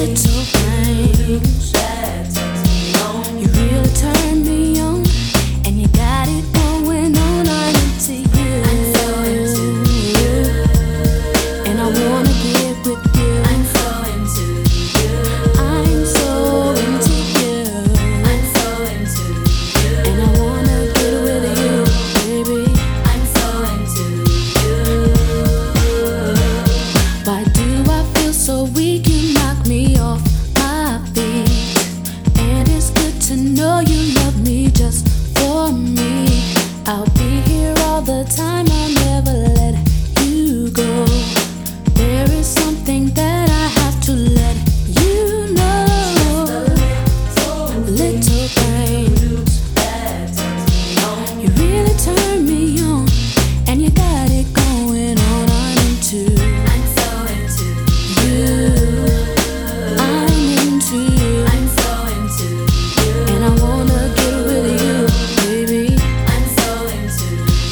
little things that turns me on. You really turn me on, and you got it going on. I'm into you. I'm so into you, and I wanna get with you. I'm so into you. I'm so into you. I'm so into you, and I wanna get with you, baby. I'm so into you. Why do I feel so weak? You knock me off my feet, and it's good to know you love me just for me. I'll be here all the time, I'll never let you go. There is something that I have to let you know. Little things that turns me on. You really turn me on, and you got it going on. I'm into you. I'm into you. I'm so into you, and I wanna get with you, baby. I'm so into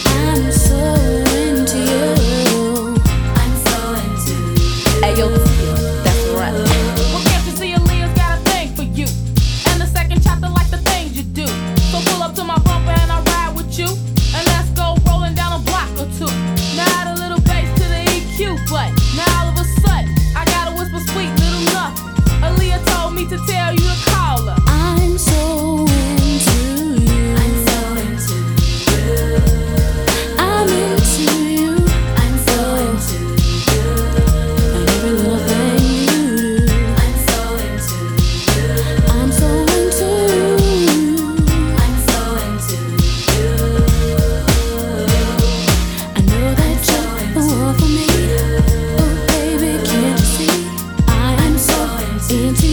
you. I'm so into you. Hey yo, that's right. Well, can't you see Aaliyah's got a thing for you? And the second chapter like the things you do. So pull up to my bumper and I ride with you, and let's go rolling down a block or two. Now add a little bass to the EQ, but now all of a sudden I gotta whisper sweet little nothing. Aaliyah told me to tell you to call her. I'm so into you. I'm so into you. I'm into you. I'm so into you. And every little thing you do. I'm so into you. I'm so into you. I'm so into you. I know that you're the one for me. Oh baby, can't you see? I am so into